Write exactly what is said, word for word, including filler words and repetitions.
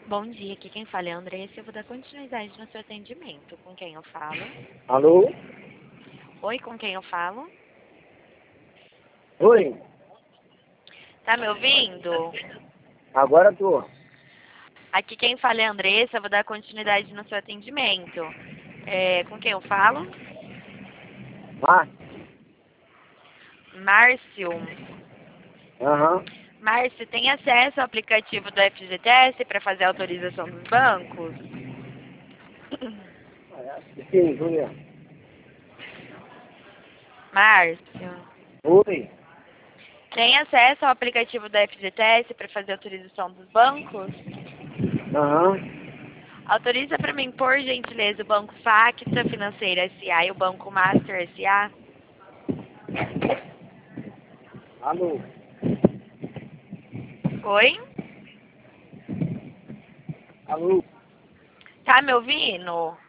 Bom dia, aqui quem fala é a Andressa. Eu vou dar continuidade no seu atendimento. Com quem eu falo? Alô? Oi, com quem eu falo? Oi? Tá me ouvindo? Agora tô. Aqui quem fala é a Andressa. Eu vou dar continuidade no seu atendimento. É, com quem eu falo? Ah? Márcio. Aham. Márcio, tem acesso ao aplicativo do F G T S para fazer a autorização dos bancos? Sim, Julia. Márcio, Oi? tem acesso ao aplicativo do F G T S para fazer a autorização dos bancos? Aham. Autoriza para mim, por gentileza, o Banco Facta Financeira S A e o Banco Master S A? Alô? Oi? Alô? Tá me ouvindo?